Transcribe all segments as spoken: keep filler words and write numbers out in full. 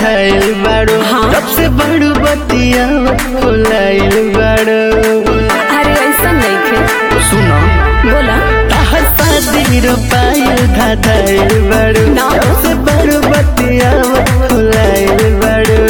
धाधाइल बाड़ो तब से बड़ू बतिया फुलाइल बाड़ो। अरे ऐसा नहीं थे। सुनो बोला ताहर शादी रोपाइल धाधाइल बाड़ो तब से बड़ू बतिया फुलाइल बाड़ो।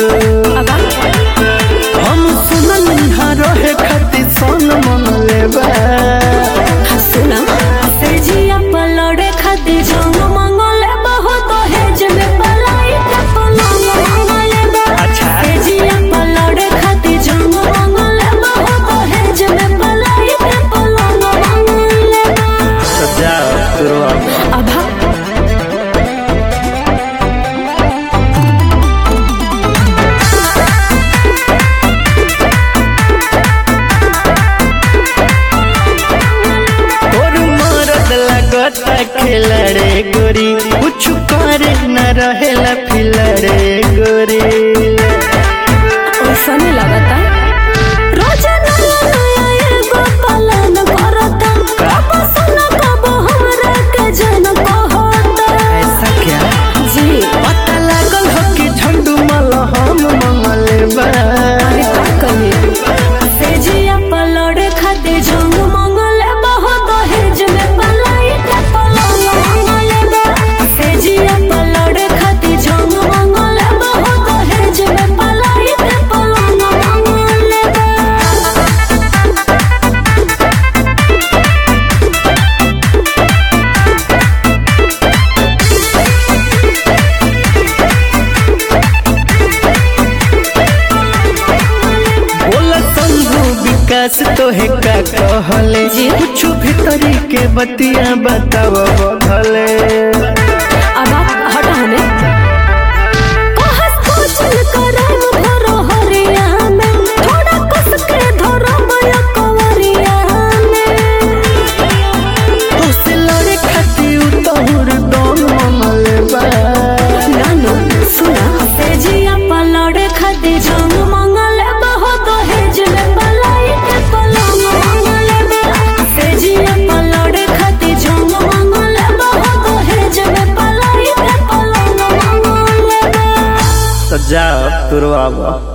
हम सुनल रहे खातिर सोन मन लेबा सुना से जिया पलड़े खातिर जंग मंगल बहुत हेज में पलाई के पलंग मंगल। अच्छा से जिया पलड़े खातिर जंग मंगल बहुत हेज में पलाई के पलंग मंगल। सजा तुरवा अभा खिलड़े गोरी कुछ करे न रहेला फिलड़े गोरी। ऐसा नहीं लगता रोज नया नया एगो पालन करता कब सुना कब हमरा के जन कहता। ऐसा क्या जी पता लागल हो कि झंडू मल हम मंगल बा। अरे का कही से जिया पलड़े खातिर जंग मंगल बहुत हेज में पलाई के पलंग मंगल। से जिया पलड़े खातिर जंग मंगल बहुत हेज में पलाई के पलंग मंगल। बोला संभू विकास तो है का कहले कुछ भीतरी के बतिया बताव बधले। अब आप हटा हमें कहस कुछ न करम भरो हरिया में थोड़ा कस के धरो माया कंवरिया में। तो से लड़े खातिर तोहर दोन मंगल बा। नानो सुना से जिया पलड़े खातिर जंग मंगल बहुत हेज में पलाई के पलंग मंगल। से जिया पलड़े खातिर जंग मंगल बहुत हेज में पलाई के पलंग मंगल। सजा तुरवा